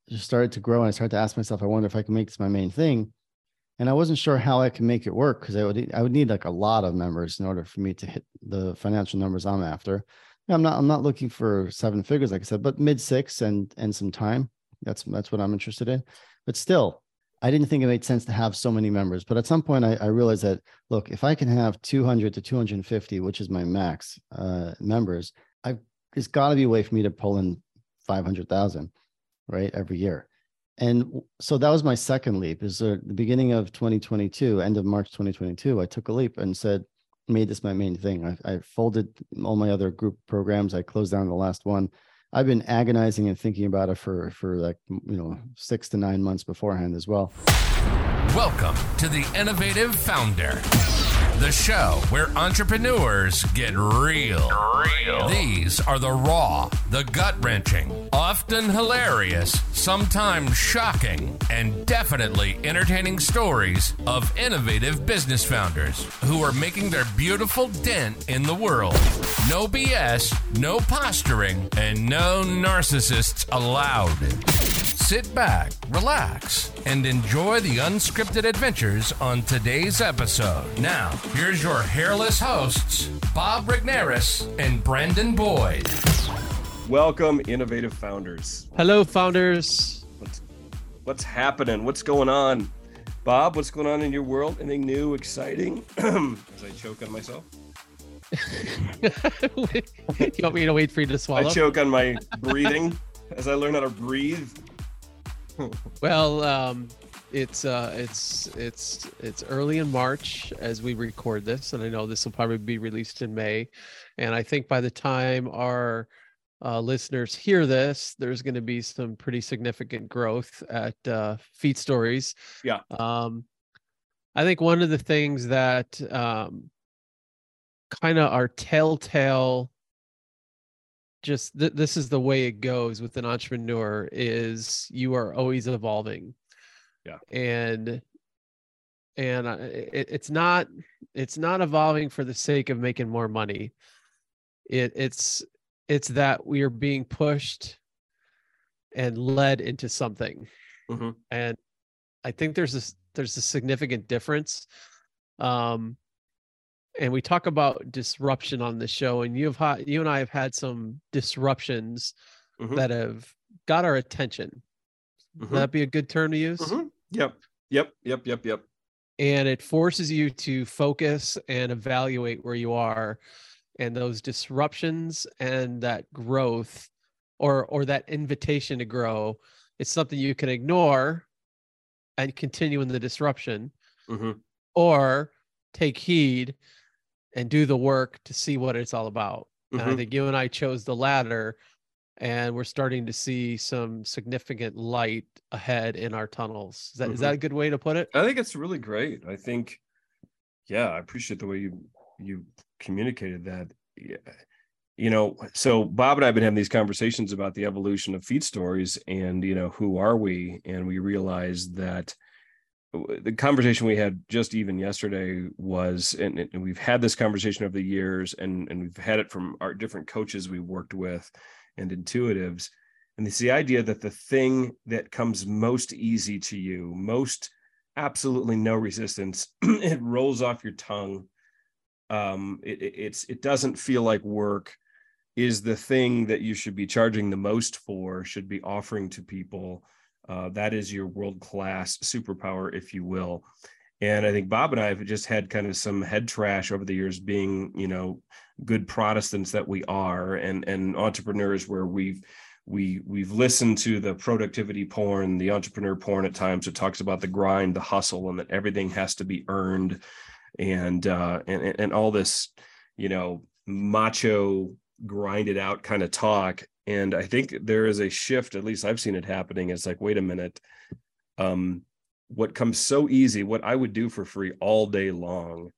just started to grow, and I started to ask myself, I wonder if I can make this my main thing. And I wasn't sure how I can make it work, because I would need like a lot of members in order for me to hit the financial numbers I'm after. I'm not looking for seven figures, like I said, but mid six and some time. That's what I'm interested in. But still, I didn't think it made sense to have so many members. But at some point, I realized that, look, if I can have 200 to 250, which is my max members, there's got to be a way for me to pull in 500,000, right, every year. And so that was my second leap. Is the beginning of 2022, end of March 2022, I took a leap and made this my main thing. I folded all my other group programs. I closed down the last one. I've been agonizing and thinking about it for like 6 to 9 months beforehand as well. Welcome to the Innovative Founder, the show where entrepreneurs get real. These are the raw, the gut-wrenching, often hilarious, sometimes shocking, and definitely entertaining stories of innovative business founders who are making their beautiful dent in the world. No BS, no posturing, and no narcissists allowed. Sit back, relax, and enjoy the unscripted adventures on today's episode. Now, here's your hairless hosts, Bob Rigneris and Brandon Boyd. Welcome, Innovative Founders. Hello, founders. What's happening? What's going on? Bob, what's going on in your world? Anything new, exciting? As I choke on myself. You want me to wait for you to swallow? I choke on my breathing as I learn how to breathe. Well, it's early in March as we record this, and I know this will probably be released in May. And I think by the time our listeners hear this, there's going to be some pretty significant growth at Feet Stories. Yeah. I think one of the things that kind of are telltale, just this is the way it goes with an entrepreneur, is you are always evolving. Yeah. And it's not evolving for the sake of making more money. It's that we are being pushed and led into something. Mm-hmm. And I think there's a significant difference. And we talk about disruption on the show, and you and I have had some disruptions Mm-hmm. that have got our attention. Mm-hmm. Would that be a good term to use? Mm-hmm. Yep. And it forces you to focus and evaluate where you are, and those disruptions and that growth or that invitation to grow. It's something you can ignore and continue in the disruption, Mm-hmm. or take heed and do the work to see what it's all about. Mm-hmm. And I think you and I chose the latter, and we're starting to see some significant light ahead in our tunnels. Is that a good way to put it? I think it's really great. I think, yeah, I appreciate the way you communicated that. Yeah. So Bob and I have been having these conversations about the evolution of Feet Stories and, who are we? And we realized that the conversation we had just even yesterday was, and we've had this conversation over the years, and we've had it from our different coaches we worked with and intuitives. And it's the idea that the thing that comes most easy to you, most absolutely no resistance, it rolls off your tongue. It doesn't feel like work, is the thing that you should be charging the most for, should be offering to people. That is your world-class superpower, if you will. And I think Bob and I have just had kind of some head trash over the years, being, good Protestants that we are, and entrepreneurs, where we've listened to the productivity porn, the entrepreneur porn at times. It talks about the grind, the hustle, and that everything has to be earned, and all this, macho, grinded out kind of talk. And I think there is a shift, at least I've seen it happening. It's like, wait a minute. What comes so easy, what I would do for free all day long,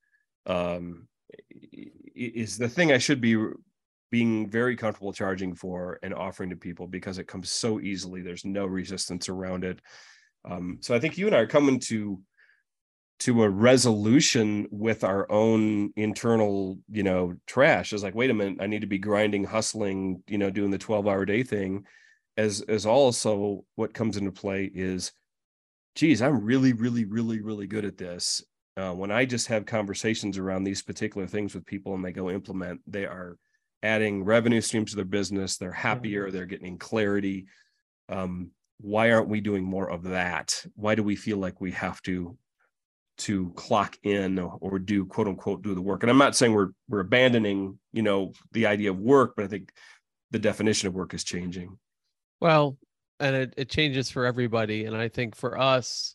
is the thing I should be being very comfortable charging for and offering to people, because it comes so easily. There's no resistance around it. So I think you and I are coming to a resolution with our own internal, trash. It's like, wait a minute, I need to be grinding, hustling, doing the 12-hour day thing. as also what comes into play is, geez, I'm really, really, really, really good at this. When I just have conversations around these particular things with people and they go implement, they are adding revenue streams to their business. They're happier. They're getting clarity. Why aren't we doing more of that? Why do we feel like we have to clock in or do, quote unquote, do the work? And I'm not saying we're abandoning, the idea of work, but I think the definition of work is changing. Well, and it changes for everybody. And I think for us,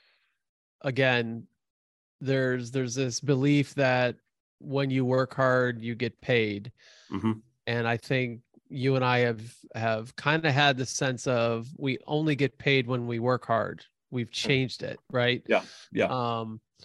again, there's this belief that when you work hard, you get paid. Mm-hmm. And I think you and I have kind of had the sense of we only get paid when we work hard. We've changed it, right? Yeah. Yeah.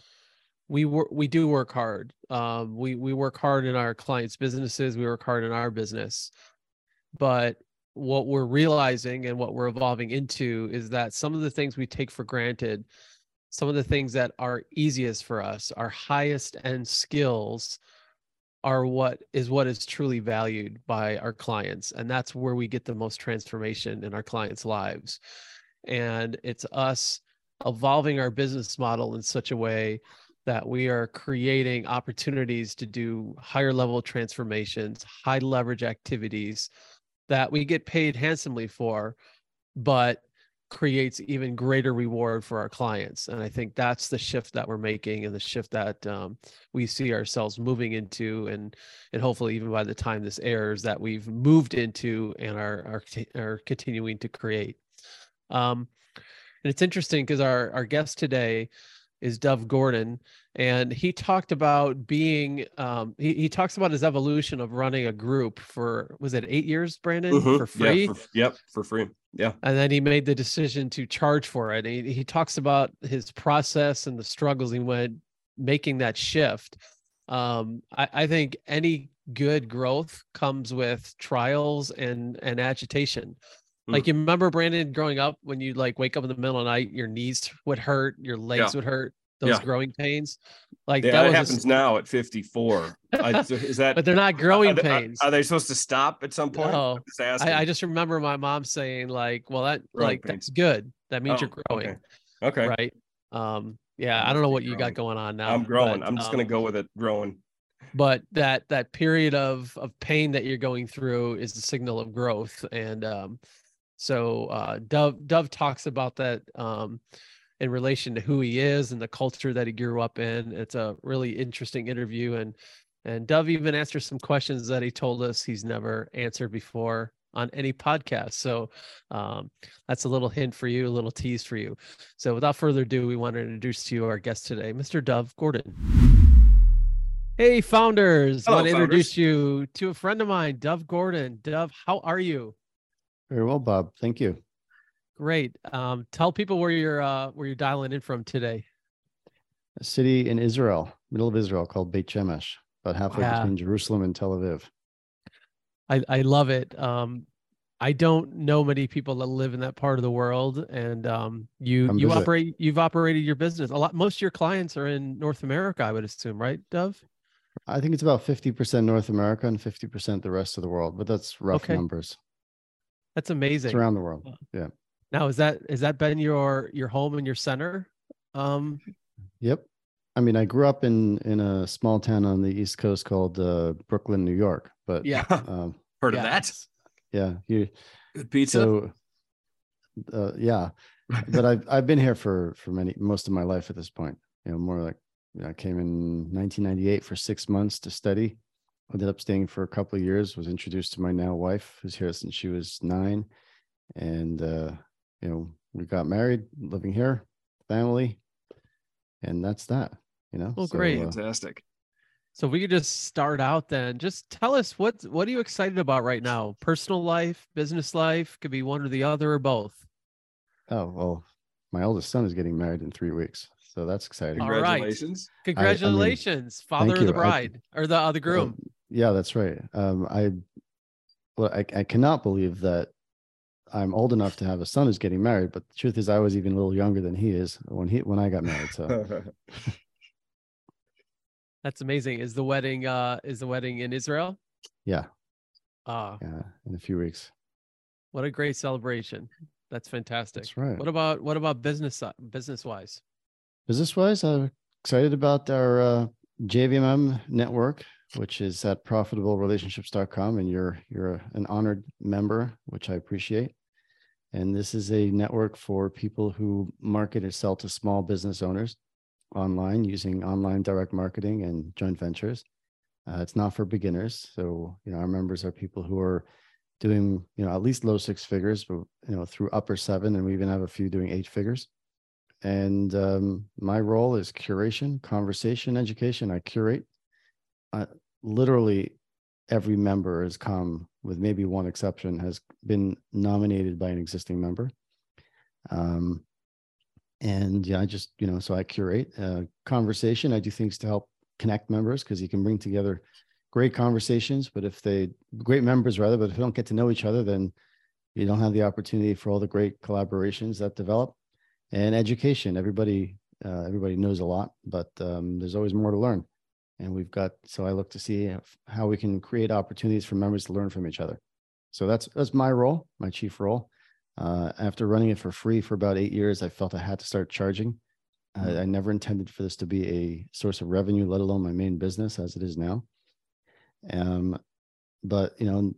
We do work hard. We work hard in our clients' businesses. We work hard in our business. But what we're realizing and what we're evolving into is that some of the things we take for granted, some of the things that are easiest for us, our highest end skills, are what is truly valued by our clients. And that's where we get the most transformation in our clients' lives. And it's us evolving our business model in such a way that we are creating opportunities to do higher level transformations, high leverage activities that we get paid handsomely for, but creates even greater reward for our clients. And I think that's the shift that we're making, and the shift that we see ourselves moving into, and hopefully even by the time this airs, that we've moved into and are continuing to create. And it's interesting because our guest today is Dov Gordon, and he talked about being he talks about his evolution of running a group for, was it 8 years, Brandon? Mm-hmm. For free? Yeah, for free. Yeah. And then he made the decision to charge for it. He talks about his process and the struggles he went making that shift. I think any good growth comes with trials and agitation. Like, you remember, Brandon, growing up, when you like wake up in the middle of the night, your knees would hurt, your legs would hurt, those growing pains. Like, that happens now at 54. Is that? But they're not growing pains. Are they supposed to stop at some point? No. I just remember my mom saying, like, well, that's good. That means you're growing. Okay. Right. Yeah. I don't know what you got going on now. I'm growing. But I'm just going to go with it. Growing. But that period of pain that you're going through is the signal of growth. And so Dov talks about that in relation to who he is and the culture that he grew up in. It's a really interesting interview. And Dov even answers some questions that he told us he's never answered before on any podcast. So that's a little hint for you, a little tease for you. So without further ado, we want to introduce to you our guest today, Mr. Dov Gordon. Hey, founders. Hello, I want to introduce you to a friend of mine, Dov Gordon. Dov, how are you? Very well, Bob. Thank you. Great. Tell people where you're dialing in from today. A city in Israel, middle of Israel, called Beit Shemesh, about halfway between Jerusalem and Tel Aviv. I love it. I don't know many people that live in that part of the world, and you've operated your business a lot. Most of your clients are in North America, I would assume, right, Dov? I think it's about 50% North America and 50% the rest of the world, but that's rough numbers. That's amazing. It's around the world. Yeah. Now, has that been your home and your center? Yep. I mean, I grew up in a small town on the East Coast called Brooklyn, New York. But heard of that? Yeah. Good pizza. So, yeah. But I've been here for most of my life at this point. More like, I came in 1998 for 6 months to study. Ended up staying for a couple of years. Was introduced to my now wife, who's here since she was 9, and we got married, living here, family, and that's that. Oh, great, fantastic. So we could just start out then. Just tell us what are you excited about right now? Personal life, business life, could be one or the other or both. Oh, well, my oldest son is getting married in 3 weeks. So that's exciting. Congratulations. Right. Congratulations. I mean, father of the bride or the groom. Yeah, that's right. I cannot believe that I'm old enough to have a son who's getting married, but the truth is I was even a little younger than he is when I got married. So that's amazing. Is the wedding in Israel? Yeah. Yeah, in a few weeks. What a great celebration. That's fantastic. That's right. What about business wise? Business wise, I'm excited about our JVMM network, which is at profitablерelationships.com, and you're an honored member, which I appreciate. And this is a network for people who market or sell to small business owners online using online direct marketing and joint ventures. It's not for beginners. So, our members are people who are doing, at least low six figures, but, through upper seven, and we even have a few doing 8 figures. And my role is curation, conversation, education. I curate. Literally every member has come, with maybe one exception, has been nominated by an existing member. And I just, so I curate conversation. I do things to help connect members, because you can bring together great conversations, but if they don't get to know each other, then you don't have the opportunity for all the great collaborations that develop. And education, everybody knows a lot, but there's always more to learn. And so I look to see how we can create opportunities for members to learn from each other. So that's my role, my chief role. After running it for free for about 8 years, I felt I had to start charging. I never intended for this to be a source of revenue, let alone my main business as it is now. But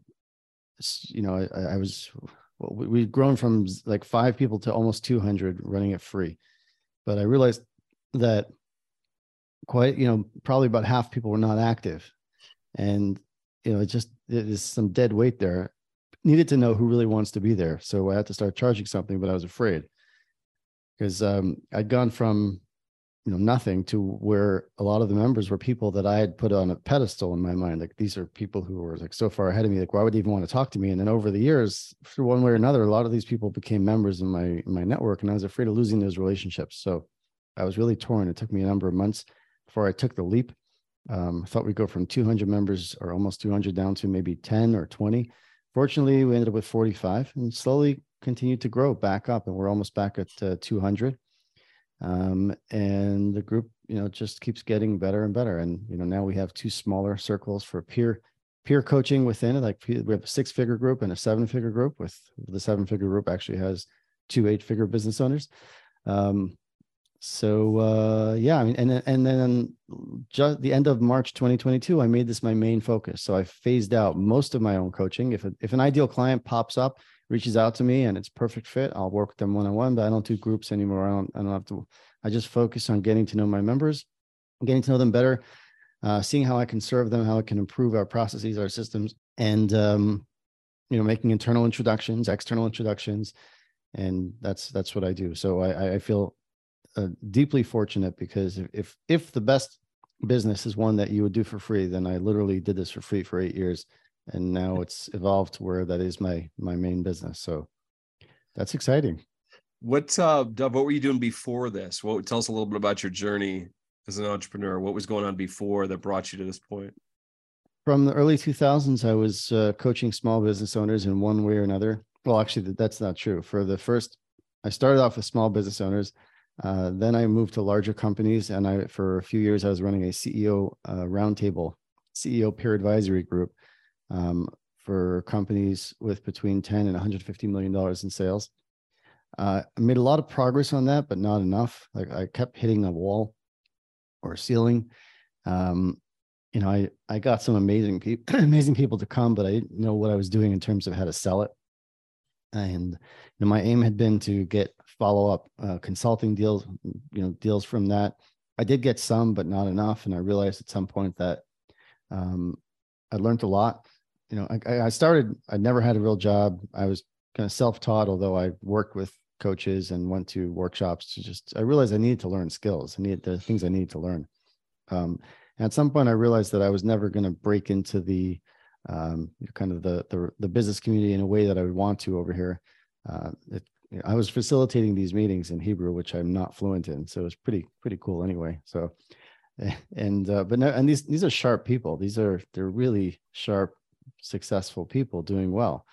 we'd grown from like 5 people to almost 200 running it free. But I realized that probably about half people were not active. And, there's some dead weight there. Needed to know who really wants to be there. So I had to start charging something, but I was afraid, because I'd gone from, nothing to where a lot of the members were people that I had put on a pedestal in my mind. Like, these are people who were like so far ahead of me. Like, why would they even want to talk to me? And then over the years, through one way or another, a lot of these people became members in my network, and I was afraid of losing those relationships. So I was really torn. It took me a number of months before I took the leap. I thought we'd go from 200 members, or almost 200, down to maybe 10 or 20. Fortunately, we ended up with 45 and slowly continued to grow back up, and we're almost back at 200. And the group, just keeps getting better and better. And, now we have 2 smaller circles for peer coaching within it. Like, we have a 6-figure group and a 7-figure group. With the 7-figure group actually has 2 8-figure business owners. And then just the end of March 2022, I made this my main focus. So I phased out most of my own coaching. If an ideal client pops up, reaches out to me, and it's perfect fit, I'll work with them one-on-one, but I don't do groups anymore. I don't have to. I just focus on getting to know my members, getting to know them better, seeing how I can serve them, how I can improve our processes, our systems, and making internal introductions, external introductions, and that's what I do. So I feel deeply fortunate, because if the best business is one that you would do for free, then I literally did this for free for 8 years, and now it's evolved to where that is my main business. So that's exciting. Dov, what were you doing before this? Tell us a little bit about your journey as an entrepreneur. What was going on before that brought you to this point? From the early 2000s, I was coaching small business owners in one way or another. Well, actually, that's not true. I started off with small business owners. Then I moved to larger companies, and for a few years, I was running a CEO roundtable, CEO peer advisory group for companies with between 10 and $150 million in sales. I made a lot of progress on that, but not enough. Like, I kept hitting a wall or ceiling. I got some amazing people to come, but I didn't know what I was doing in terms of how to sell it. And my aim had been to get follow-up consulting deals, deals from that. I did get some, but not enough. And I realized at some point that I learned a lot. I never had a real job. I was kind of self-taught, although I worked with coaches and went to workshops. I realized I needed to learn skills. I needed the things I needed to learn. And at some point, I realized that I was never going to break into the kind of the business community in a way that I would want to over here. I was facilitating these meetings in Hebrew, which I'm not fluent in, so it was pretty cool anyway. So, these are sharp people. They're really sharp, successful people doing well.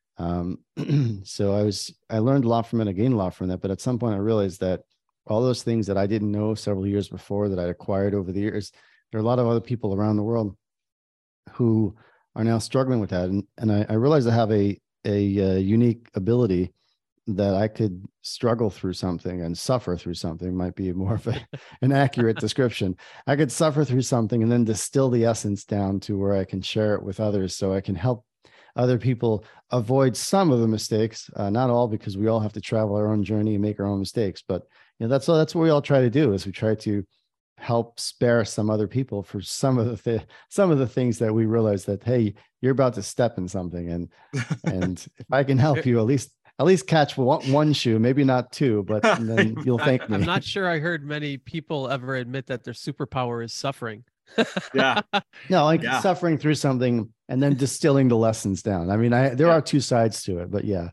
So I learned a lot from it. I gained a lot from that. But at some point, I realized that all those things that I didn't know several years before that I'd acquired over the years, there are a lot of other people around the world who are now struggling with that. And I realized I have a a unique ability that I could struggle through something and suffer through something, might be more of an accurate description. I could suffer through something and then distill the essence down to where I can share it with others, so I can help other people avoid some of the mistakes, not all, because we all have to travel our own journey and make our own mistakes. But that's what we all try to do, is we try to help spare some other people for some of the things that we realize that, hey, you're about to step in something, and if I can help you at least catch one shoe, maybe not two, but then you'll thank me. I'm not sure I heard many people ever admit that their superpower is suffering. Yeah. No, like suffering through something and then distilling the lessons down. I mean, there are two sides to it, but yeah.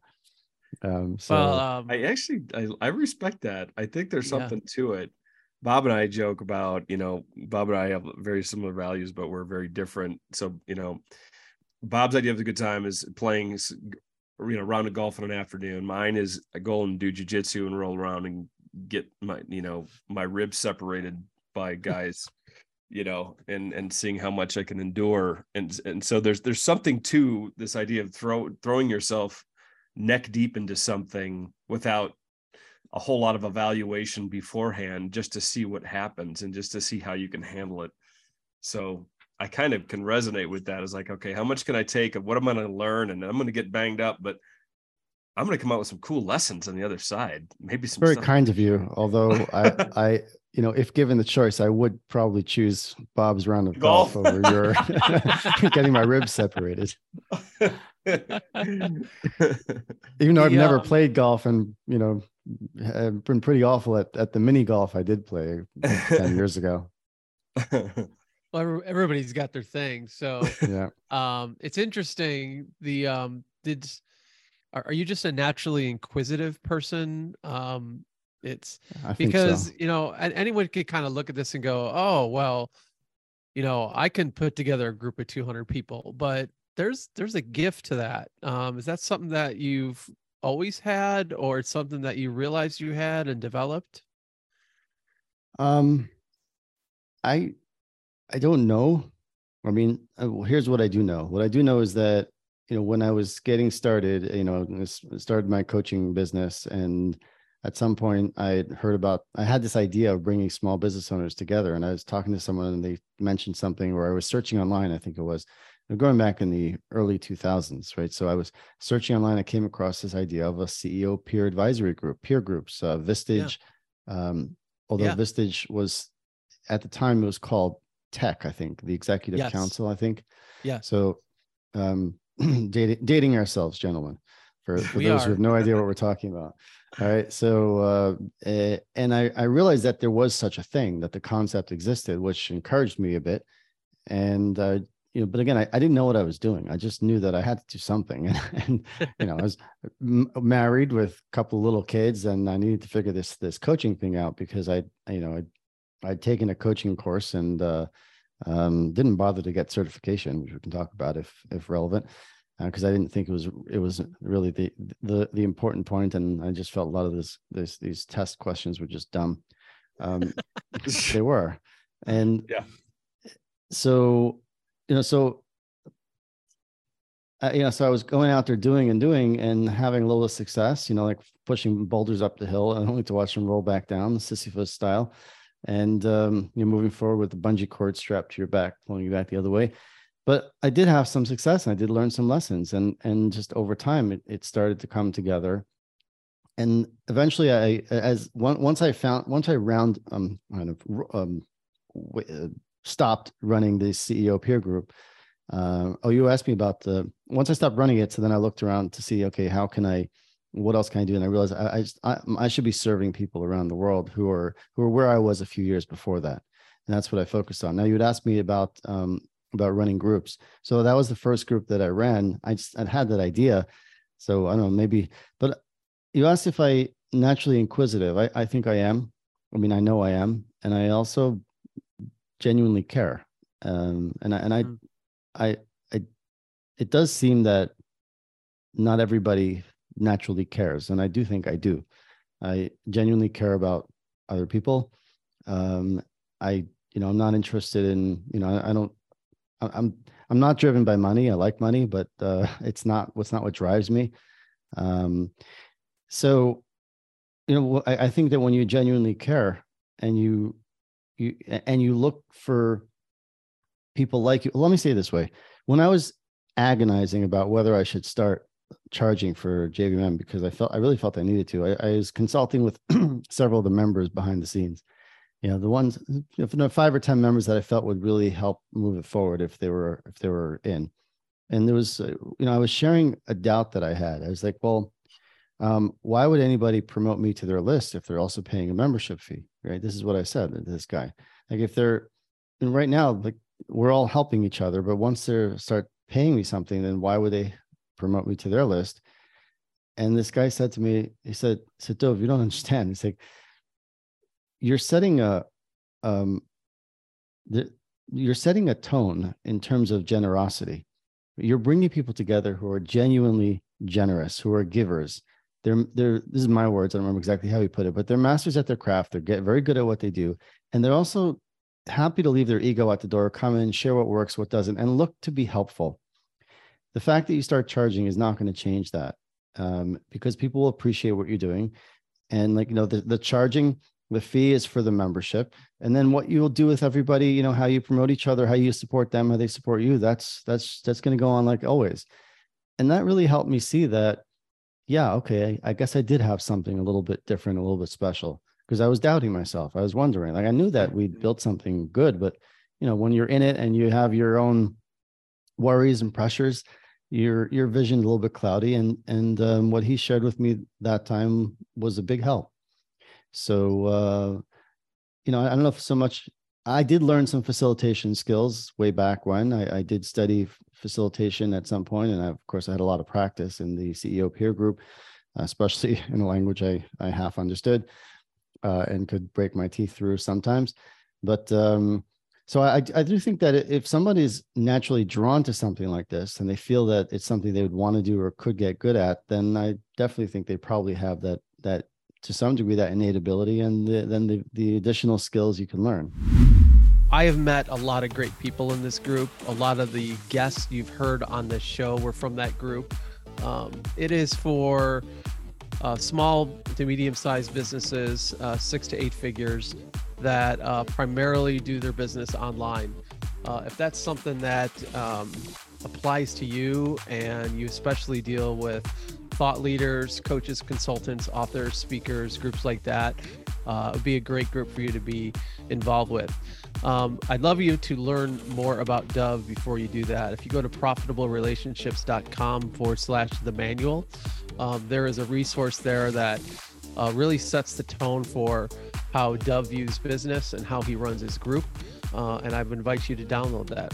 I respect that. I think there's something to it. Bob and I joke about, Bob and I have very similar values, but we're very different. So, Bob's idea of the good time is playing, round of golf in an afternoon. Mine is I go and do jujitsu and roll around and get my ribs separated by guys, and seeing how much I can endure. And so there's something to this idea of throwing yourself neck deep into something without a whole lot of evaluation beforehand, just to see what happens and just to see how you can handle it. So I kind of can resonate with that. It's like, okay, how much can I take of what I'm going to learn? And I'm going to get banged up, but I'm going to come out with some cool lessons on the other side. Maybe some very kind of you. Although I if given the choice, I would probably choose Bob's round of golf over your getting my ribs separated. Even though I've never played golf, and I've been pretty awful at the mini golf I did play 10 years ago. Well, everybody's got their thing. So yeah. It's interesting. Are you just a naturally inquisitive person? It's because, anyone could kind of look at this and go, oh, well, I can put together a group of 200 people, but there's a gift to that. Is that something that you've always had, or it's something that you realized you had and developed? I don't know. I mean, here's what I do know. What I do know is that, when I was getting started, started my coaching business, and at some point I had this idea of bringing small business owners together, and I was talking to someone and they mentioned something, where I was searching online, I think it was, going back in the early 2000s, right? So I was searching online. I came across this idea of a CEO peer advisory group, peer groups, Vistage. Although Vistage was, at the time, it was called Tech, I think, the Executive Council, I think. Yeah. So dating ourselves, gentlemen, for those who have no idea what we're talking about. All right. So, and I realized that there was such a thing, that the concept existed, which encouraged me a bit. And, but again, I didn't know what I was doing. I just knew that I had to do something. And I was married with a couple of little kids, and I needed to figure this coaching thing out, because I'd taken a coaching course and didn't bother to get certification, which we can talk about if relevant, because I didn't think it was really the important point, and I just felt a lot of these test questions were just dumb. They were, and so so I was going out there doing and having a little success, like pushing boulders up the hill, and only to watch them roll back down, Sisyphus style. And you're moving forward with the bungee cord strapped to your back, pulling you back the other way. But I did have some success, and I did learn some lessons, and just over time it started to come together. And eventually, once I stopped running the CEO peer group. You asked me about once I stopped running it. So then I looked around to see, okay, what else can I do? And I realized I should be serving people around the world who are where I was a few years before that. And that's what I focused on. Now, you would ask me about running groups. So that was the first group that I ran. I'd had that idea. So I don't know, maybe, but you asked if I naturally inquisitive. I think I am. I mean, I know I am. And I also genuinely care. It does seem that not everybody naturally cares, and I do think I do. I genuinely care about other people. I'm not interested in, I'm not driven by money. I like money, but it's not what drives me. So, I think that when you genuinely care and you look for people like you, let me say it this way. When I was agonizing about whether I should start charging for JVM, because I really felt I needed to, I was consulting with several of the members behind the scenes. The ones, if 5 or 10 members that I felt would really help move it forward if they were in. And there was, I was sharing a doubt that I had. I was like, well, why would anybody promote me to their list if they're also paying a membership fee, right? This is what I said to this guy. Like, if they're, and right now, like, we're all helping each other, but once they start paying me something, then why would they promote me to their list? And this guy said to me, he said, Dov, you don't understand. He's like, you're setting a tone in terms of generosity. You're bringing people together who are genuinely generous, who are givers. They're this is my words. I don't remember exactly how he put it, but they're masters at their craft. They're very good at what they do. And they're also happy to leave their ego at the door, come in, share what works, what doesn't, and look to be helpful. The fact that you start charging is not going to change that, because people will appreciate what you're doing. And the charging, the fee is for the membership. And then what you'll do with everybody, how you promote each other, how you support them, how they support you, that's going to go on like always. And that really helped me see that, yeah, okay, I guess I did have something a little bit different, a little bit special, because I was doubting myself. I was wondering, like, I knew that we'd built something good, but when you're in it and you have your own worries and pressures, your vision a little bit cloudy. And what he shared with me that time was a big help. So, I don't know if so much, I did learn some facilitation skills way back when. I did study facilitation at some point, and of course I had a lot of practice in the CEO peer group, especially in a language I half understood and could break my teeth through sometimes. But so I do think that if somebody's naturally drawn to something like this and they feel that it's something they would want to do or could get good at, then I definitely think they probably have that to some degree, that innate ability, and then the additional skills you can learn. I have met a lot of great people in this group. A lot of the guests you've heard on this show were from that group. It is for small to medium-sized businesses, 6 to 8 figures, that primarily do their business online. If that's something that applies to you, and you especially deal with thought leaders, coaches, consultants, authors, speakers, groups like that, it would be a great group for you to be involved with. I'd love you to learn more about Dov before you do that. If you go to profitablерelationships.com/the manual, there is a resource there that really sets the tone for how Dov views business and how he runs his group. And I would invite you to download that,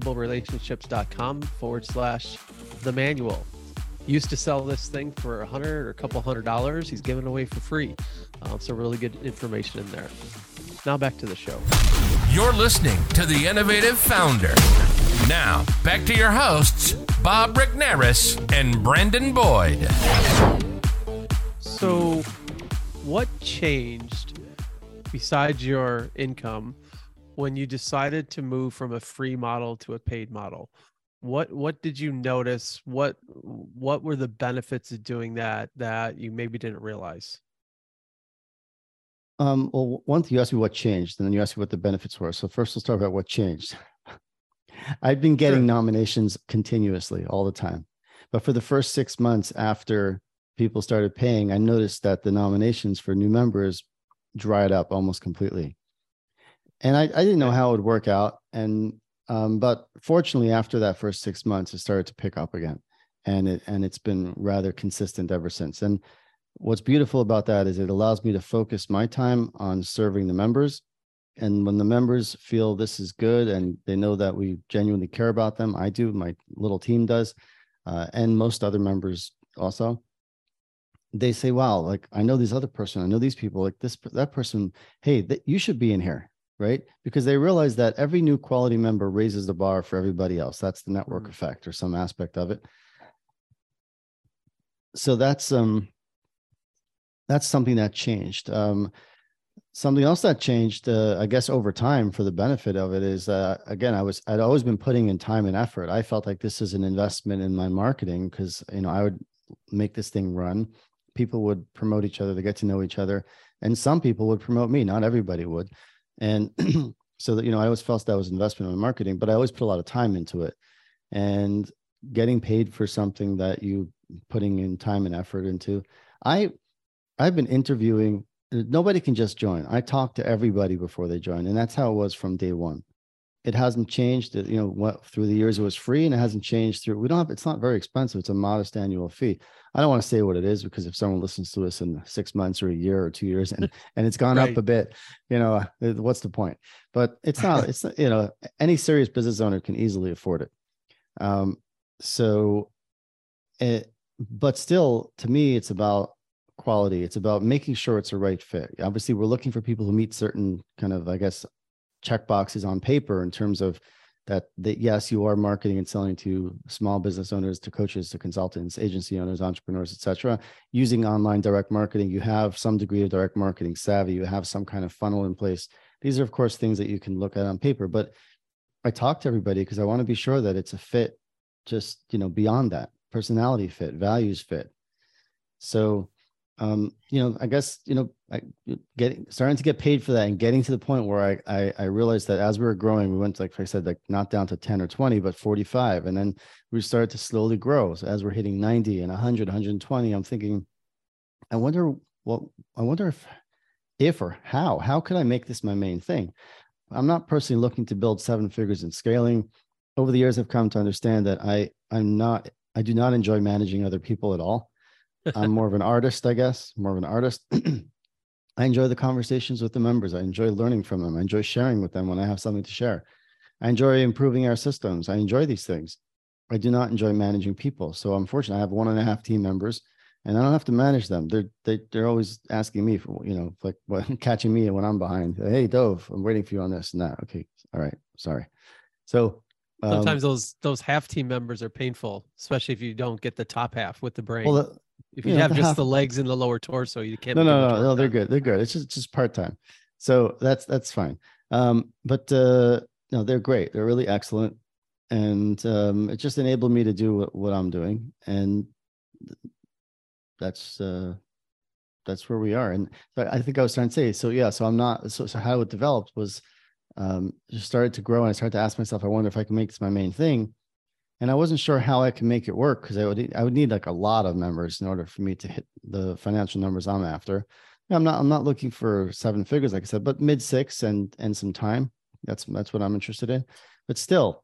profitablерelationships.com/the manual. Used to sell this thing for $100 or a couple $100. He's giving it away for free. So really good information in there. Now back to the show. You're listening to The Innovative Founder. Now back to your hosts, Bob Regnerus and Brandon Boyd. So what changed besides your income when you decided to move from a free model to a paid model? What did you notice? What were the benefits of doing that you maybe didn't realize? Well, one thing, you asked me what changed, and then you asked me what the benefits were. So first, let's talk about what changed. I've been getting nominations continuously all the time, but for the first 6 months after people started paying, I noticed that the nominations for new members dried up almost completely. And I didn't know how it would work out. But fortunately, after that first 6 months, it started to pick up again, and it's been rather consistent ever since. And what's beautiful about that is it allows me to focus my time on serving the members. And when the members feel this is good and they know that we genuinely care about them, I do, my little team does, and most other members also, they say, wow, like, I know this other person, I know these people, like that person, hey, you should be in here. Right? Because they realize that every new quality member raises the bar for everybody else. That's the network effect, or some aspect of it. So that's something that changed. something else that changed, I guess, over time for the benefit of it is, again, I'd always been putting in time and effort. I felt like this is an investment in my marketing because, I would make this thing run. People would promote each other, they get to know each other. And some people would promote me, not everybody would. And so that, I always felt that was investment in marketing, but I always put a lot of time into it. And getting paid for something that you putting in time and effort into. I've been interviewing. Nobody can just join. I talk to everybody before they join. And that's how it was from day one. It hasn't changed. What through the years it was free, and it hasn't changed through. It's not very expensive. It's a modest annual fee. I don't want to say what it is because if someone listens to us in 6 months or a year or 2 years and it's gone Right. up a bit, what's the point? But it's not, any serious business owner can easily afford it. But still, to me, it's about quality. It's about making sure it's a right fit. Obviously, we're looking for people who meet certain kind of, I guess, check boxes on paper in terms of that yes, you are marketing and selling to small business owners, to coaches, to consultants, agency owners, entrepreneurs, etc. Using online direct marketing, you have some degree of direct marketing savvy, you have some kind of funnel in place. These are, of course, things that you can look at on paper, but I talk to everybody because I want to be sure that it's a fit, just, beyond that, personality fit, values fit. So, I guess, starting to get paid for that and getting to the point where I realized that as we were growing, we went, like I said, like not down to 10 or 20, but 45. And then we started to slowly grow. So as we're hitting 90 and 100, 120, I'm thinking, I wonder if or how could I make this my main thing? I'm not personally looking to build 7 figures in scaling. Over the years, I've come to understand that I do not enjoy managing other people at all. I'm more of an artist, I guess, I enjoy the conversations with the members. I enjoy learning from them. I enjoy sharing with them when I have something to share. I enjoy improving our systems. I enjoy these things. I do not enjoy managing people. So unfortunately, I have 1.5 team members and I don't have to manage them. They're always asking me for, catching me when I'm behind. Hey, Dove, I'm waiting for you on this and that. Okay. All right. Sorry. So sometimes those half team members are painful, especially if you don't get the top half with the brain. Well, if you have just the legs and the lower torso, you can't. No, they're good. They're good. It's just part-time. So that's fine. But no, they're great. They're really excellent. And it just enabled me to do what I'm doing. And that's where we are. And I think I was trying to say, so how it developed was just started to grow. And I started to ask myself, I wonder if I can make this my main thing. And I wasn't sure how I can make it work because I would need like a lot of members in order for me to hit the financial numbers I'm after. I'm not looking for 7 figures, like I said, but mid 6 and some time. That's what I'm interested in. But still,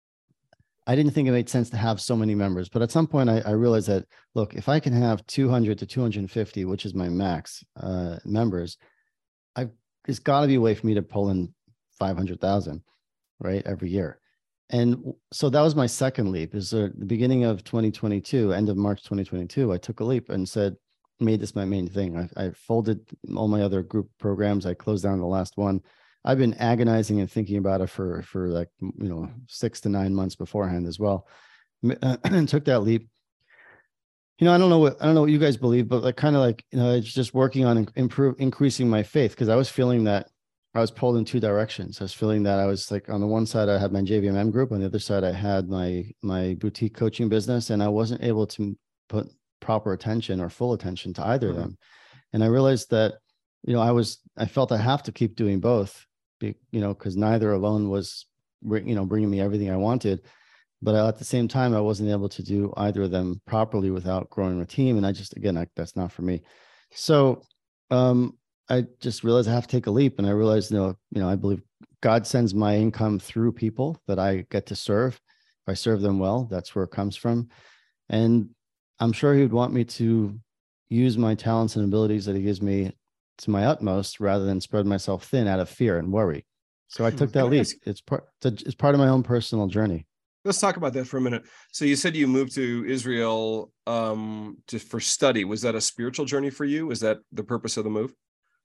I didn't think it made sense to have so many members. But at some point, I realized that, look, if I can have 200 to 250, which is my max members, there's got to be a way for me to pull in 500,000, right, every year. And so that was my second leap. Is the beginning of 2022, end of March 2022, I took a leap and made this my main thing. I folded all my other group programs. I closed down the last one. I've been agonizing and thinking about it for like 6 to 9 months beforehand as well, and took that leap. I don't know what you guys believe, but it's just working on increasing my faith, because I was feeling that I was pulled in 2 directions. I was feeling that I was like, on the one side, I had my JVMM group. On the other side, I had my boutique coaching business, and I wasn't able to put proper attention or full attention to either of them. And I realized that, I felt I have to keep doing both, because neither alone was, bringing me everything I wanted. But at the same time, I wasn't able to do either of them properly without growing a team. And that's not for me. So, I just realized I have to take a leap, and I realized, I believe God sends my income through people that I get to serve. If I serve them well, that's where it comes from. And I'm sure he would want me to use my talents and abilities that he gives me to my utmost, rather than spread myself thin out of fear and worry. So I took that leap. It's part of my own personal journey. Let's talk about that for a minute. So you said you moved to Israel for study. Was that a spiritual journey for you? Is that the purpose of the move?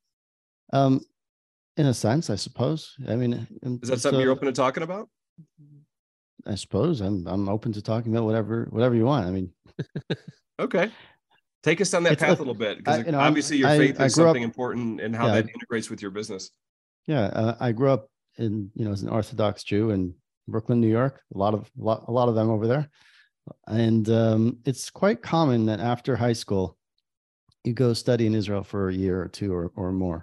In a sense, I suppose. I mean, is that something you're open to talking about? I suppose I'm open to talking about whatever you want. I mean, okay. Take us down that path a little bit, because obviously your faith is something important, and how that integrates with your business. Yeah, I grew up as an Orthodox Jew in Brooklyn, New York. A lot of them over there, and it's quite common that after high school, you go study in Israel for a year or two or more.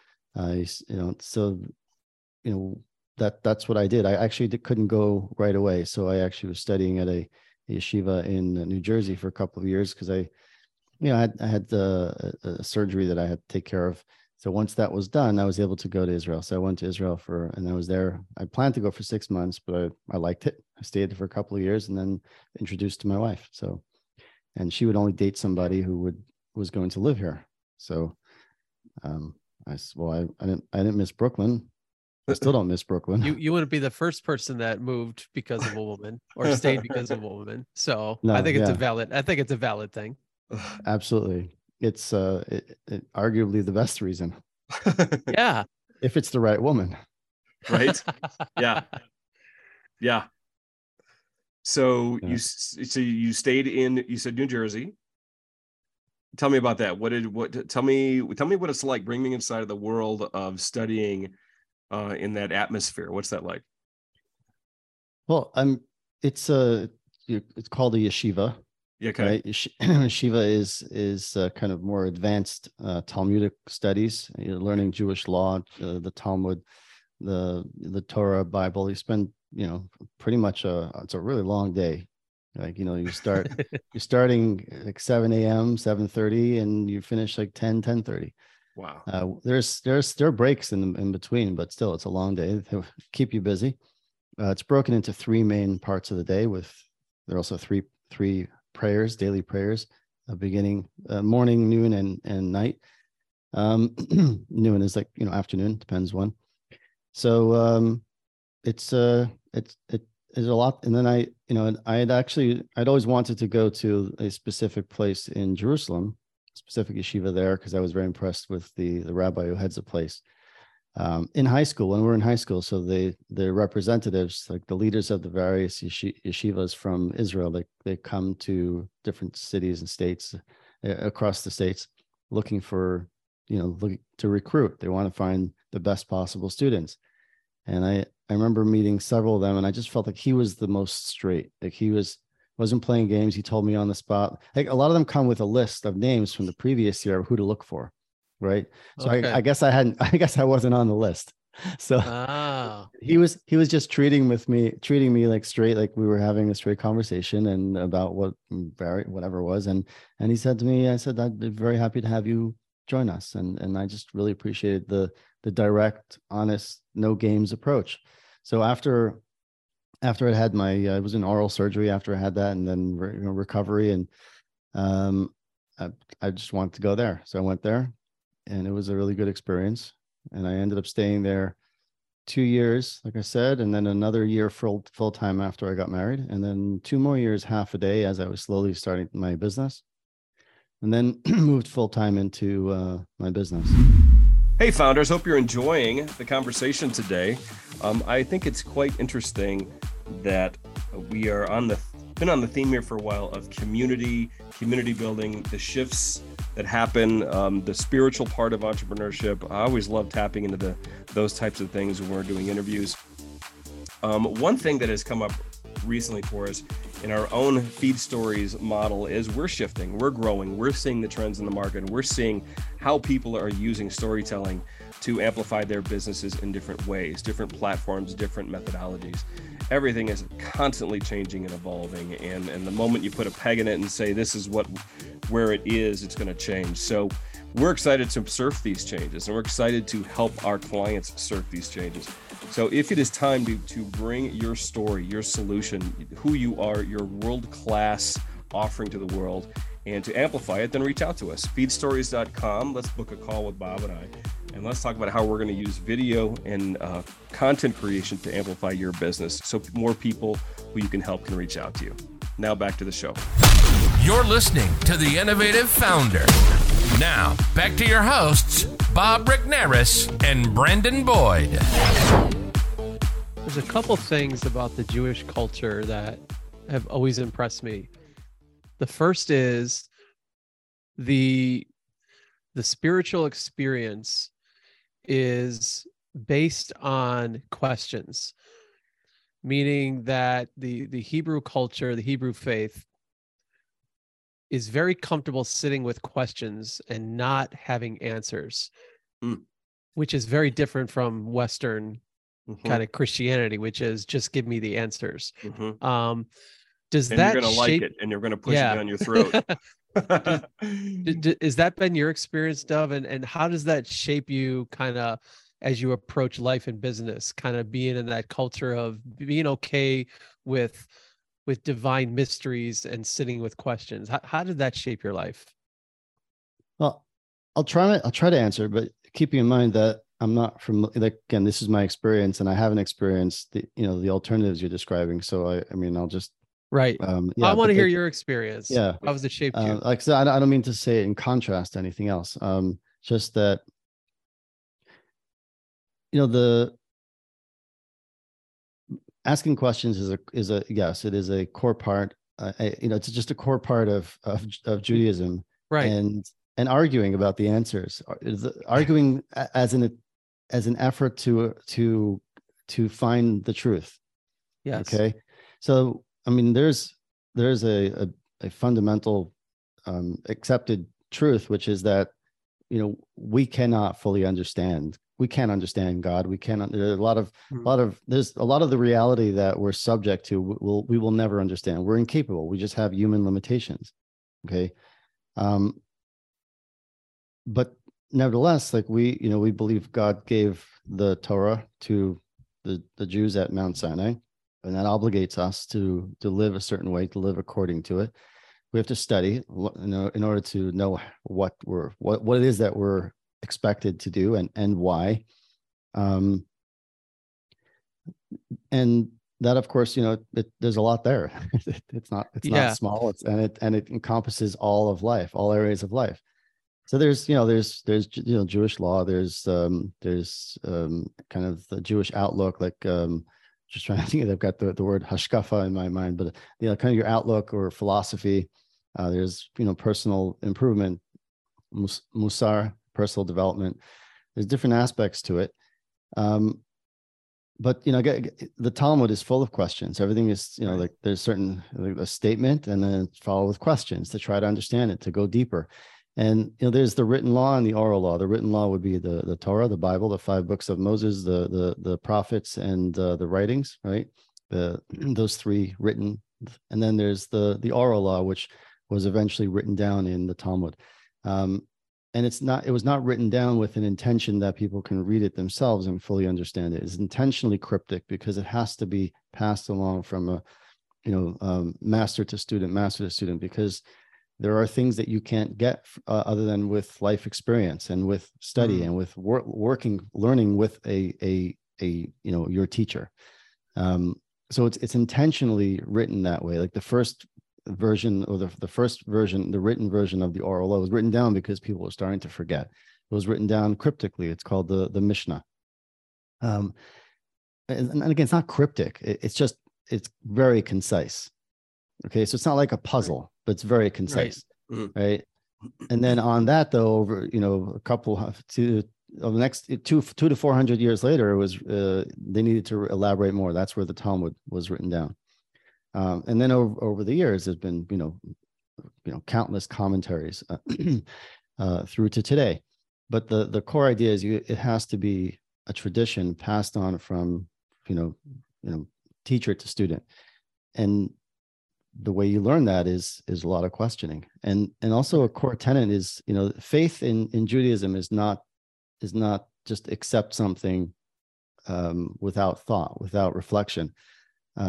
That's what I did. I actually couldn't go right away, so I actually was studying at a yeshiva in New Jersey for a couple of years, because I had a surgery that I had to take care of. So once that was done, I was able to go to Israel. So I went to Israel and I was there. I planned to go for 6 months, but I liked it. I stayed for a couple of years and then introduced to my wife. So, and she would only date somebody who was going to live here. So I said, well, I didn't miss Brooklyn. I still don't miss Brooklyn. You wouldn't be the first person that moved because of a woman or stayed because of a woman. So no, I think it's a valid thing. Absolutely. It's arguably the best reason. Yeah. If it's the right woman. Right. Yeah. Yeah. So you stayed in, you said New Jersey. Tell me about that. Tell me what it's like. Bring me inside of the world of studying in that atmosphere. What's that like? Well, it's called a yeshiva. Okay. Right? Yeshiva is kind of more advanced Talmudic studies. You're learning Jewish law, the Talmud, the Torah, Bible. You spend, pretty much it's a really long day. Like, you're starting like 7 a.m., 7:30, and you finish like 10:30. Wow. There are breaks in between, but still it's a long day. They keep you busy. It's broken into 3 main parts of the day. There are also three prayers, daily prayers, beginning morning, noon, and night. Noon is like afternoon, depends when. So it's a lot. And then I'd always wanted to go to a specific place in Jerusalem, specific yeshiva there, because I was very impressed with the rabbi who heads the place. In high school, when we were in high school, so the representatives, like the leaders of the various yeshivas from Israel, they come to different cities and states across the states, looking for, to recruit. They want to find the best possible students. And I remember meeting several of them, and I just felt like he was the most straight. Like he wasn't playing games. He told me on the spot. Like a lot of them come with a list of names from the previous year of who to look for. Right. So okay. I guess I wasn't on the list. So he was just treating me like straight, like we were having a straight conversation and about whatever it was. And he said to me, I said, I'd be very happy to have you join us. And I just really appreciated the direct, honest, no games approach. So after I had I was in oral surgery after I had that, and then recovery, and I just wanted to go there. So I went there. And it was a really good experience. And I ended up staying there 2 years, like I said, and then another year full time after I got married. And then 2 more years, half a day, as I was slowly starting my business. And then moved full time into my business. Hey, founders, hope you're enjoying the conversation today. I think it's quite interesting that we are been on the theme here for a while of community building, the shifts that happen, the spiritual part of entrepreneurship. I always love tapping into those types of things when we're doing interviews. One thing that has come up recently for us in our own Feed Stories model is we're shifting, we're growing, we're seeing the trends in the market, we're seeing how people are using storytelling to amplify their businesses in different ways, different platforms, different methodologies. Everything is constantly changing and evolving, and the moment you put a peg in it and say this is where it is, it's going to change. So we're excited to surf these changes, and we're excited to help our clients surf these changes. So if it is time to bring your story, your solution, who you are, your world-class offering to the world, and to amplify it, then reach out to us. Feedstories.com. Let's book a call with Bob and I, and let's talk about how we're going to use video and content creation to amplify your business, so more people who you can help can reach out to you. Now back to the show. You're listening to The Innovative Founder. Now, back to your hosts, Bob Regnerus and Brandon Boyd. There's a couple things about the Jewish culture that have always impressed me. The first is the spiritual experience is based on questions, meaning that the Hebrew culture, the Hebrew faith, is very comfortable sitting with questions and not having answers, which is very different from Western kind of Christianity, which is just give me the answers. Does and that you're going to like it, and you're going to push it down your throat. Is that been your experience, Dov? And how does that shape you kind of as you approach life and business, kind of being in that culture of being okay with divine mysteries and sitting with questions? How did that shape your life? Well, I'll try to answer, but keeping in mind that I'm not from, like, again, this is my experience, and I haven't experienced the alternatives you're describing. So I mean, I'll just right. Yeah, I want to hear your experience. Yeah, how has it shaped you? Like I said, I don't mean to say it in contrast to anything else. Just that, the asking questions is a yes, it is a core part. It's just a core part of Judaism, right? And arguing about the answers, arguing as an effort to find the truth. Yes. Okay. So I mean, there's a fundamental accepted truth, which is that we cannot fully understand. We can't understand God. We cannot. There's a lot of the reality that we're subject to. We will never understand. We're incapable. We just have human limitations. Okay. But nevertheless, like we believe God gave the Torah to the Jews at Mount Sinai, and that obligates us to live a certain way, to live according to it. We have to study, in order to know what it is that we're expected to do and why. And that, of course, there's a lot there. It's not small. It encompasses all of life, all areas of life. So there's Jewish law. There's kind of the Jewish outlook, like just trying to think. I've got the word hashkafa in my mind, but kind of your outlook or philosophy. There's personal improvement, musar, personal development. There's different aspects to it. But the Talmud is full of questions. Everything is like there's a statement, and then it's followed with questions to try to understand it, to go deeper. And there's the written law and the oral law. The written law would be the Torah, the Bible, the 5 books of Moses, the prophets, and the writings, right? Those 3 written, and then there's the oral law, which was eventually written down in the Talmud. And it was not written down with an intention that people can read it themselves and fully understand it. It's intentionally cryptic because it has to be passed along from master to student, because there are things that you can't get other than with life experience and with study and with learning with your teacher. So it's intentionally written that way. Like the first version, or the first version, the written version of the oral law was written down because people were starting to forget. It was written down cryptically. It's called the Mishnah. And again, it's not cryptic. It's very concise. Okay, so it's not like a puzzle, but it's very concise, right? And then on that, though, over a couple of the next 200 to 400 years later, it was they needed to elaborate more. That's where the Talmud was written down. And then over the years, there's been countless commentaries through to today. But the core idea is it has to be a tradition passed on from teacher to student, and the way you learn that is a lot of questioning, and also a core tenet is faith in Judaism is not just accept something without thought, without reflection. I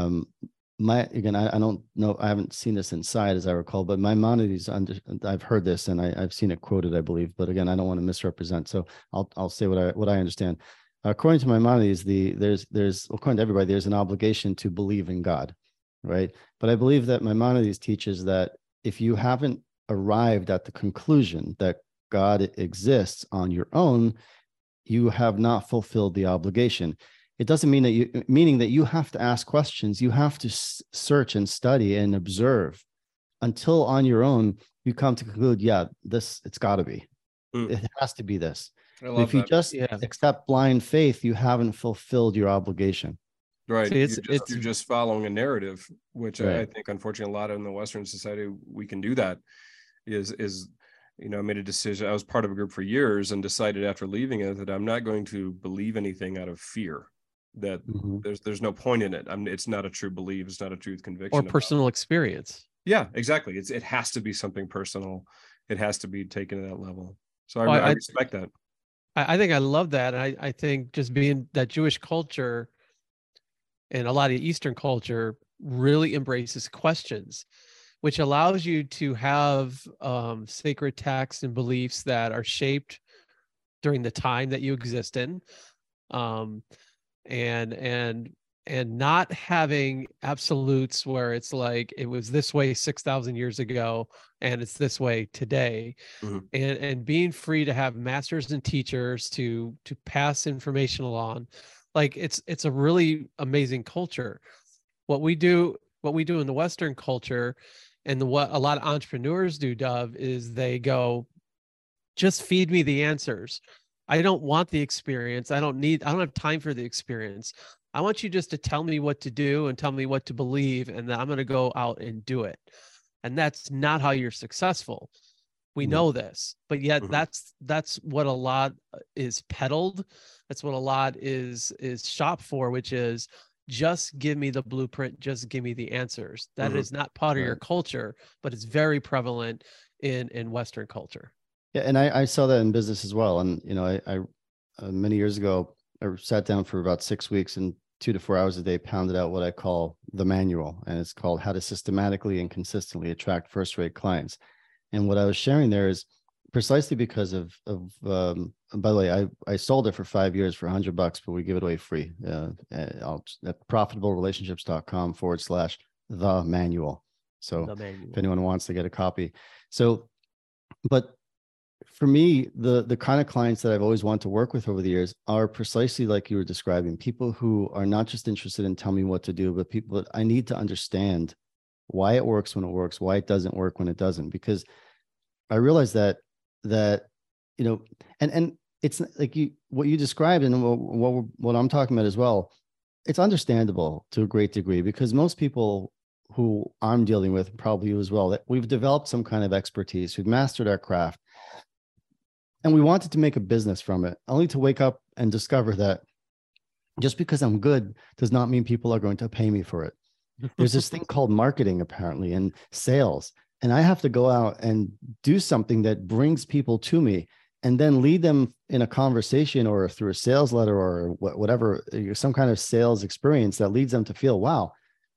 don't know, I haven't seen this inside as I recall, but Maimonides, I've heard this and I've seen it quoted, I believe, but again, I don't want to misrepresent, so I'll say what I understand. According to Maimonides, there's according to everybody, there's an obligation to believe in God, right? But I believe that Maimonides teaches that if you haven't arrived at the conclusion that God exists on your own, you have not fulfilled the obligation. It doesn't mean meaning that you have to ask questions. You have to search and study and observe until on your own you come to conclude, yeah, it's got to be. Mm. It has to be this. I love If you that. just accept blind faith, you haven't fulfilled your obligation. Right. See, You're just following a narrative, which Right. I think, unfortunately, a lot of in the Western society, we can do that. I made a decision. I was part of a group for years and decided after leaving it that I'm not going to believe anything out of fear, that there's no point in it. It's not a true belief. It's not a truth conviction. Or personal experience. Yeah, exactly. It has to be something personal. It has to be taken to that level. So I respect that. I think I love that. I think just being that Jewish culture and a lot of Eastern culture really embraces questions, which allows you to have sacred texts and beliefs that are shaped during the time that you exist in, and not having absolutes where it's like it was this way 6,000 years ago and it's this way today, and being free to have masters and teachers to pass information along. Like it's a really amazing culture. What we do in the Western culture, and what a lot of entrepreneurs do, Dov, is they go, just feed me the answers. I don't want the experience. I don't have time for the experience. I want you just to tell me what to do and tell me what to believe, and then I'm going to go out and do it. And that's not how you're successful. We know this, but yet that's what a lot is peddled. That's what a lot is shop for, which is just give me the blueprint, just give me the answers. That is not part of your culture, but it's very prevalent in Western culture. Yeah, and I saw that in business as well. And I many years ago, I sat down for about 6 weeks and 2 to 4 hours a day, pounded out what I call the manual, and it's called How to Systematically and Consistently Attract First-Rate Clients. And what I was sharing there is precisely because of by the way, I sold it for 5 years for $100, but we give it away free at profitablерelationships.com/the manual. So if anyone wants to get a copy. So, but for me, the kind of clients that I've always wanted to work with over the years are precisely like you were describing, people who are not just interested in telling me what to do, but people that I need to understand why it works when it works, why it doesn't work when it doesn't, because I realize that and it's like what you described and what I'm talking about as well. It's understandable to a great degree, because most people who I'm dealing with, probably you as well, that we've developed some kind of expertise, we've mastered our craft, and we wanted to make a business from it, only to wake up and discover that just because I'm good does not mean people are going to pay me for it. There's this thing called marketing, apparently, and sales. And I have to go out and do something that brings people to me, and then lead them in a conversation or through a sales letter or whatever, some kind of sales experience that leads them to feel, wow,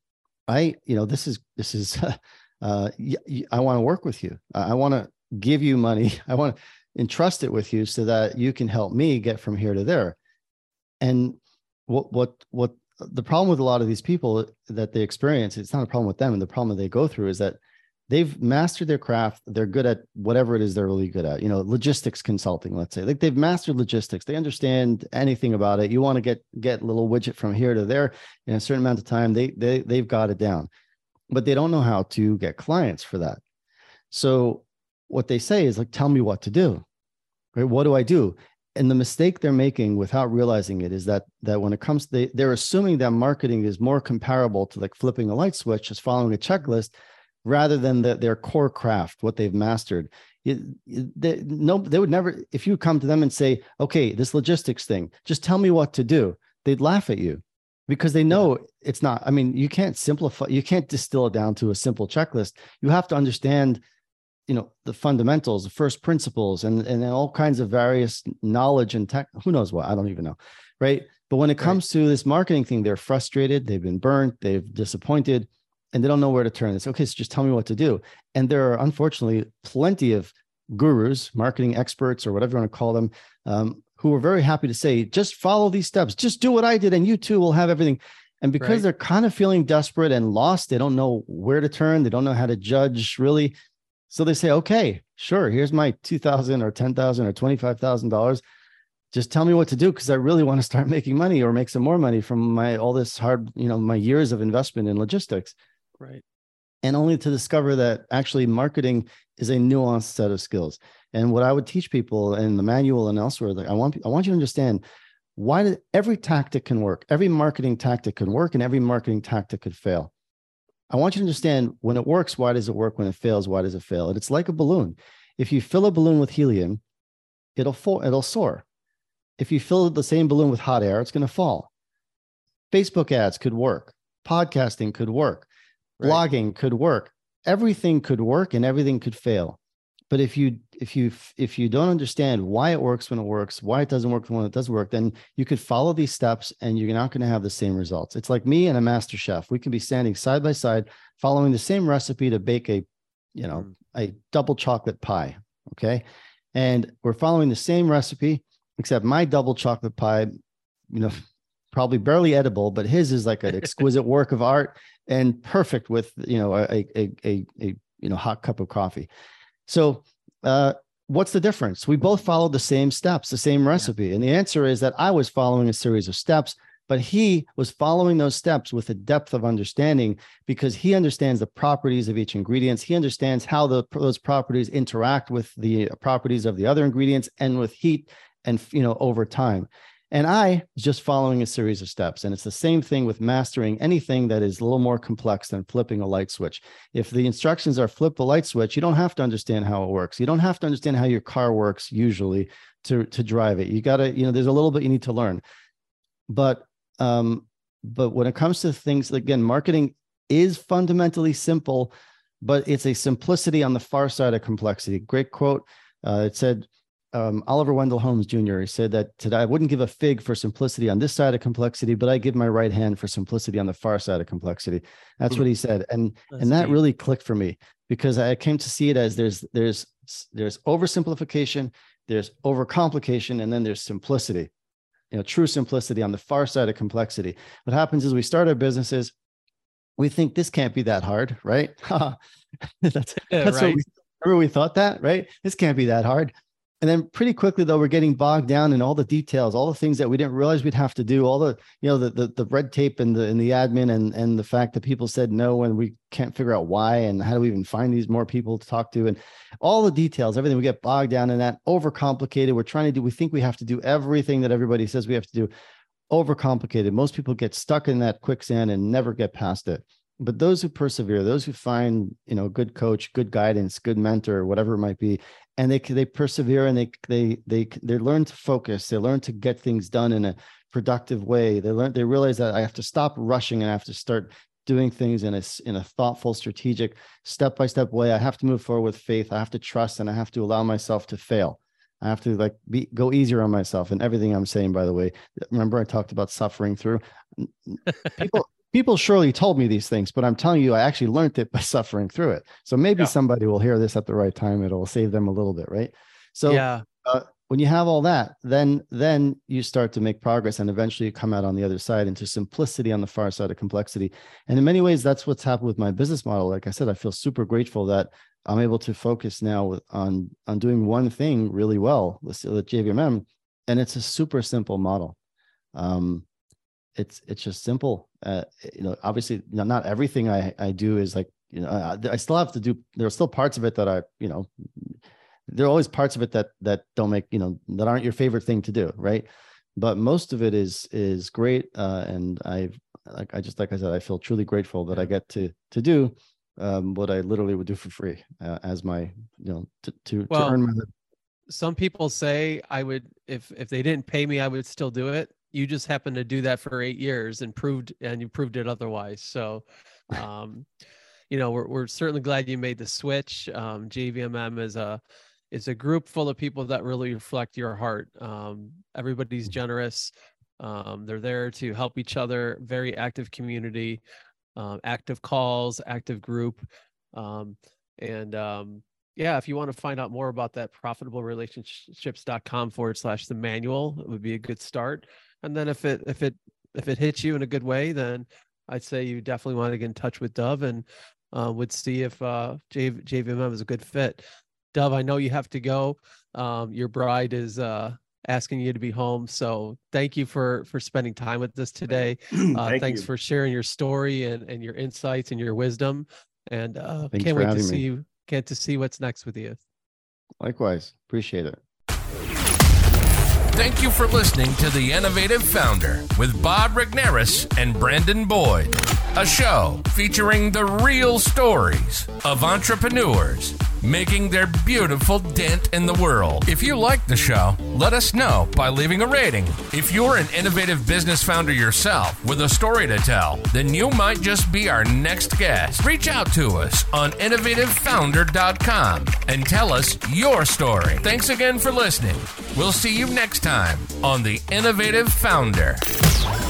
this is, I want to work with you. I want to give you money. I want to entrust it with you so that you can help me get from here to there. And what the problem with a lot of these people that they experience, it's not a problem with them, and the problem that they go through is that they've mastered their craft. They're good at whatever it is they're really good at. Logistics consulting, let's say, like they've mastered logistics. They understand anything about it. You want to get a little widget from here to there in a certain amount of time. They've got it down, but they don't know how to get clients for that. So what they say is like, tell me what to do. Right? What do I do? And the mistake they're making without realizing it is that when it comes to, they're assuming that marketing is more comparable to like flipping a light switch, just following a checklist, rather than their core craft, what they've mastered. They would never, if you come to them and say, okay, this logistics thing, just tell me what to do, they'd laugh at you, because they know it's not, you can't simplify, you can't distill it down to a simple checklist. You have to understand, the fundamentals, the first principles, and all kinds of various knowledge and tech, who knows what, I don't even know. Right. But when it comes to this marketing thing, they're frustrated, they've been burnt, they've disappointed, and they don't know where to turn. It's okay, so just tell me what to do. And there are unfortunately plenty of gurus, marketing experts, or whatever you want to call them, who are very happy to say, just follow these steps, just do what I did, and you too will have everything. And because they're kind of feeling desperate and lost, they don't know where to turn. They don't know how to judge really. So they say, okay, sure, here's my $2,000 or $10,000 or $25,000. Just tell me what to do, because I really want to start making money or make some more money from all this hard, my years of investment in logistics. Right. and only to discover that actually marketing is a nuanced set of skills. And what I would teach people in the manual and elsewhere, like I want you to understand why every tactic can work, every marketing tactic can work, and every marketing tactic could fail. I want you to understand when it works, why does it work? When it fails, why does it fail? And it's like a balloon. If you fill a balloon with helium, it'll soar. If you fill the same balloon with hot air, it's going to fall. Facebook ads could work. Podcasting could work. Right. Blogging could work. Everything could work and everything could fail. But if you don't understand why it works when it works, why it doesn't work when it doesn't work, then you could follow these steps and you're not going to have the same results. It's like me and a master chef. We can be standing side by side, following the same recipe to bake a double chocolate pie. Okay. And we're following the same recipe, except my double chocolate pie, probably barely edible, but his is like an exquisite work of art and perfect with, a hot cup of coffee. So what's the difference? We both followed the same steps, the same recipe. And the answer is that I was following a series of steps, but he was following those steps with a depth of understanding because he understands the properties of each ingredient. He understands how those properties interact with the properties of the other ingredients and with heat and, over time. And I was just following a series of steps. And it's the same thing with mastering anything that is a little more complex than flipping a light switch. If the instructions are flip the light switch, you don't have to understand how it works. You don't have to understand how your car works usually to drive it. You got to, there's a little bit you need to learn. But when it comes to things, again, marketing is fundamentally simple, but it's a simplicity on the far side of complexity. Great quote. It said, Oliver Wendell Holmes Jr. He said that today I wouldn't give a fig for simplicity on this side of complexity, but I give my right hand for simplicity on the far side of complexity. That's what he said. And that deep. Really clicked for me because I came to see it as there's oversimplification, there's overcomplication, and then there's simplicity, true simplicity on the far side of complexity. What happens is we start our businesses. We think this can't be that hard, right? that's right. Remember we thought that, right? This can't be that hard. And then pretty quickly, though, we're getting bogged down in all the details, all the things that we didn't realize we'd have to do, all the, the red tape and the admin and the fact that people said no and we can't figure out why and how do we even find these more people to talk to and all the details, everything. We get bogged down in that, overcomplicated. We think we have to do everything that everybody says we have to do, overcomplicated. Most people get stuck in that quicksand and never get past it. But those who persevere, those who find, good coach, good guidance, good mentor, whatever it might be, and they persevere and they learn to focus. They learn to get things done in a productive way. They realize that I have to stop rushing and I have to start doing things in a thoughtful, strategic, step-by-step way. I have to move forward with faith. I have to trust and I have to allow myself to fail. I have to go easier on myself and everything I'm saying, by the way. Remember I talked about suffering through People surely told me these things, but I'm telling you, I actually learned it by suffering through it. So maybe somebody will hear this at the right time. It'll save them a little bit, right? So when you have all that, then you start to make progress and eventually you come out on the other side into simplicity on the far side of complexity. And in many ways, that's what's happened with my business model. Like I said, I feel super grateful that I'm able to focus now on doing one thing really well with JVMM. And it's a super simple model. It's just simple. Obviously not everything I do is like, I still have to do, there are still parts of it that there are always parts of it that don't make, that aren't your favorite thing to do. Right. But most of it is great. And like I said, I feel truly grateful that I get to do what I literally would do for free as my, to earn my living. Some people say I would, if they didn't pay me, I would still do it. You just happened to do that for 8 years and you proved it otherwise. So, we're certainly glad you made the switch. JVMM is a group full of people that really reflect your heart. Everybody's generous. They're there to help each other. Very active community, active calls, active group. If you want to find out more about that, profitablерelationships.com/the manual, it would be a good start. And then if it hits you in a good way, then I'd say you definitely want to get in touch with Dov and would see if JVMM is a good fit. Dov, I know you have to go. Your bride is asking you to be home. So thank you for spending time with us today. Thanks for sharing your story and your insights and your wisdom. And Thanks can't for wait to having see me. you. Can't to see what's next with you. Likewise. Appreciate it. Thank you for listening to The Innovative Founder with Bob Regnerus and Brandon Boyd, a show featuring the real stories of entrepreneurs making their beautiful dent in the world. If you like the show, let us know by leaving a rating. If you're an innovative business founder yourself with a story to tell, then you might just be our next guest. Reach out to us on innovativefounder.com and tell us your story. Thanks again for listening. We'll see you next time on The Innovative Founder.